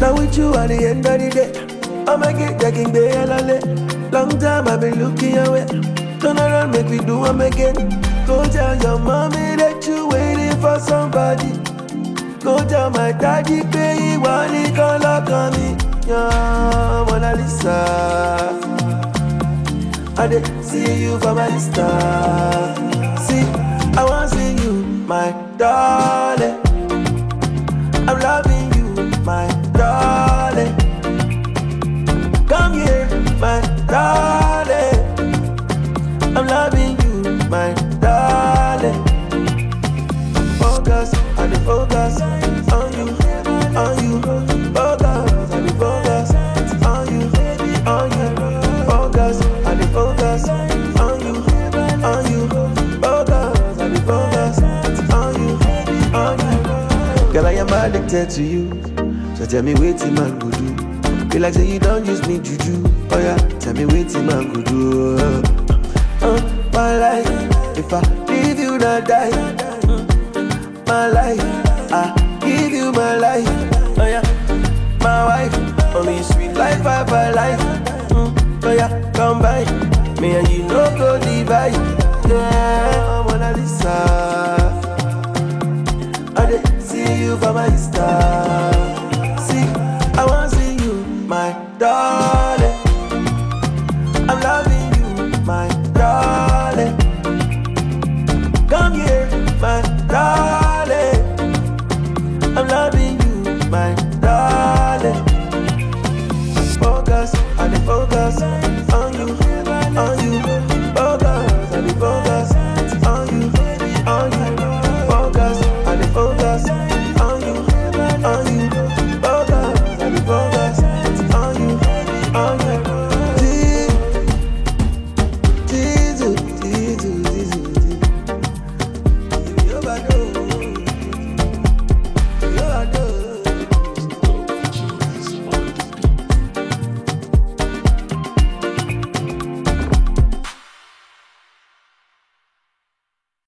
Now with you at the end of the day, I'ma get taking bail. Long time I've been looking away. Turn around, make me do them again. Go tell your mommy that you waiting for somebody. Go tell my daddy, baby, want it, come lock on me. Yeah, Mona Lisa, I did see you for my Insta. See, I want to see you, my darling. I'm loving you, my darling. Come here, my darling. I'm loving you, my darling. Focus, I dey focus on you, on you. Focus, I dey focus on you, on you. Focus, I dey focus on you, on you. Focus, I dey focus on you, on you. Girl, I am addicted to you, so tell me what man go do. Feel like say you don't use me juju. Oh yeah, tell me what man go do. My life, if I leave you not die. My life, I give you my life. Oh yeah, my wife, only sweet life of my life. Oh yeah, come by me and you no go divide. Yeah, Mona Lisa, I did see you for my Insta.